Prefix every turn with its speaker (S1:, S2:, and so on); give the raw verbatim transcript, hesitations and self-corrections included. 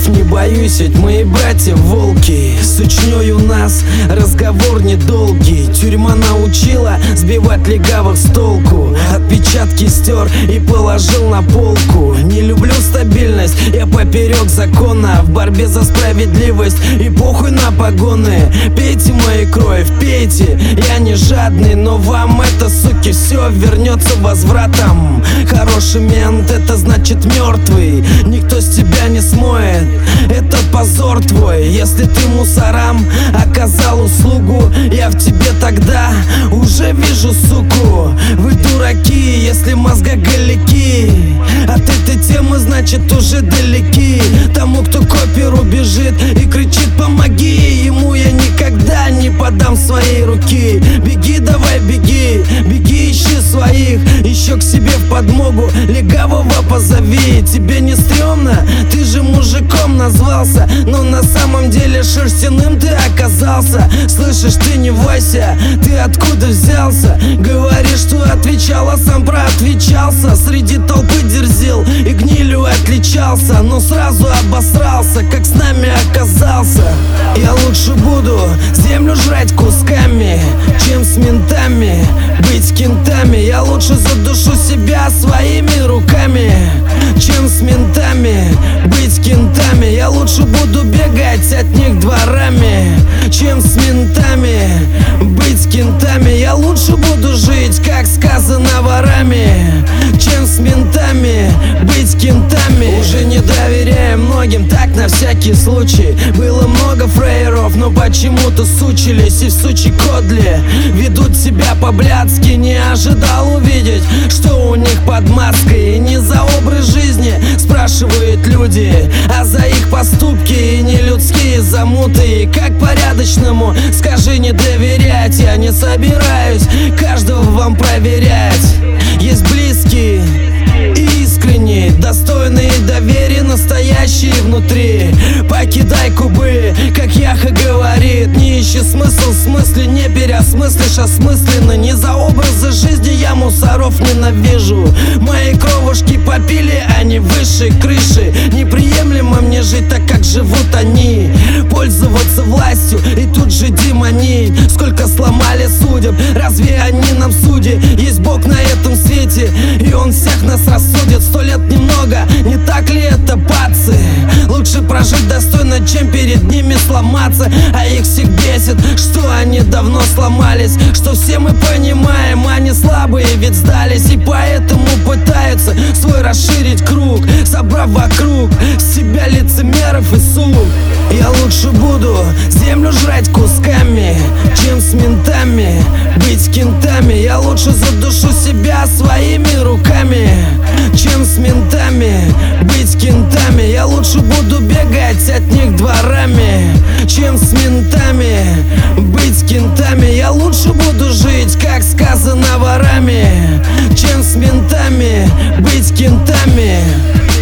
S1: Воров не боюсь, ведь мои братья волки. С учнёй у нас разговор недолгий. Тюрьма научила сбивать легавых с толку. Отпечатки стер и положил на полку. Не люблю стабильность, я поперек закона. В борьбе за справедливость и похуй на погоны. Пейте мою кровь, пейте, я не жадный, но вам это, суки, все вернется возвратом. Хороший мент, это значит мертвый. Никто с тебя не смоет, это позор твой. Если ты мусорам оказал услугу, я в тебе тогда уже вижу суку. Вы дураки, если мозгоголики. От этой темы, значит, уже далеки. Тому, кто к оперу бежит и кричит «помоги», ему я никогда не подам своей руки. Беги, давай, беги, беги, ищи своих. Еще к себе в подмогу легавого позови. Тебе не стрёмно? Ты же мужиком назвался, но на самом деле шерстяным ты оказался. Слышишь, ты не бойся, ты откуда взялся? Говоришь, что отвечал, а сам проотвечался. Среди толпы дерзил и гнилью отличался, но сразу обосрался, как с нами оказался. Я лучше буду землю жрать кусками, чем с ментами быть кентами. Я лучше задушу себя своими руками, чем с ментами быть кентами. Я лучше буду бегать от них дворами, чем с ментами быть кентами. Я лучше буду жить, как сказано, ворами, чем с ментами быть кентами. Уже не доверяем многим, так на всякий случай. Было много фрейеров, но почему-то сучились и в сучий кодле ведут себя по-блядски. Не ожидал увидеть, что у них под маской. И не за образ жизни спрашивают люди, а за их поступки и нелюдские замуты. И как порядочному, скажи, не доверять. Я не собираюсь каждого вам проверять. Есть близкие и искренние, достойные доверия, настоящие внутри. Покидай кубы, как Яха говорит. Не ищи смысл в смысле, не переосмыслишь осмысленно. Не за образы жизни я мусоров ненавижу. Мои кровушки попили, они выше крыши. Неприемлемо мне жить так, как живут они. Пользоваться властью и тут же демонить. Сколько сломали судеб, разве они нам судьи? Есть Бог на этом свете, и Он всех нас рассудит. Сто лет немного, не так ли это, пацы? Лучше прожить достойно, чем перед ними сломаться. А их всех бесит, что они давно сломались. Что все мы понимаем, они слабые ведь сдались. И поэтому пытаются свой расширить круг, собрав вокруг себя лицемеров и сук. Я лучше буду землю жрать кусками, чем с ментами быть кентами. Я лучше задушу себя своими руками, чем с ментами быть кентами. Я лучше буду бегать от них дворами, чем с ментами быть кентами. Я лучше буду жить, как сказано, ворами, чем с ментами быть кентами.